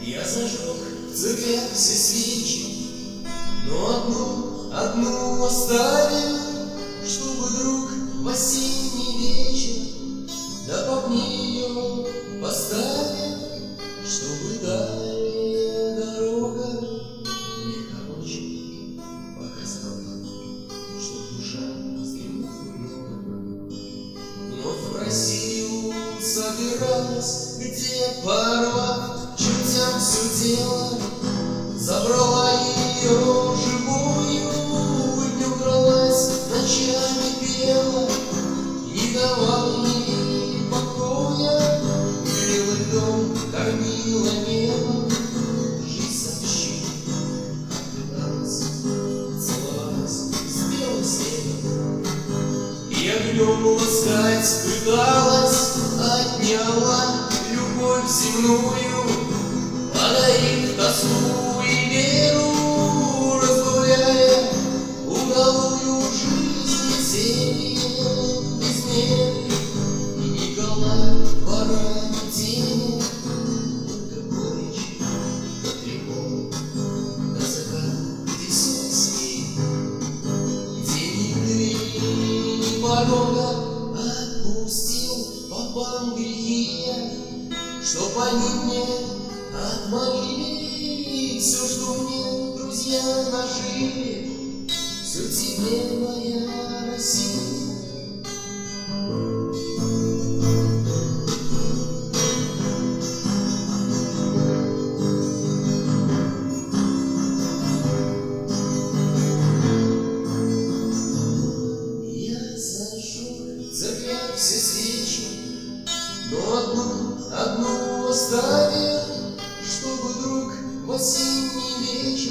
Я зажег в церквях все свечи, но одну оставил, чтобы вдруг в осенний вечер да попни ее поставил, чтобы дальняя дорога мне короче показала, чтоб душа взглянула много. Вновь в Россию собиралась, где, порвав чертям все тело, забрала ее живую, и убралась, ночами пела, не давала ей покоя, грела льдом, кормила небо, жизнь сообщила, отдалась, целовалась с белым снегом. И огнем ласкать пыталась, отняла любовь земную, подарив тоску и веру, разбавляя удалую жизнь весельем без меры. И Николай пора не тени, только горечь да тревога, до заката, где все спит, где ни двери, ни порога. Отпустил попам грехи, чтоб они мне отмолили все, что мне друзья нажили, все тебе, моя Россия. Я зажег в церквях все свечи, но одну оставил, чтобы вдруг в осенний вечер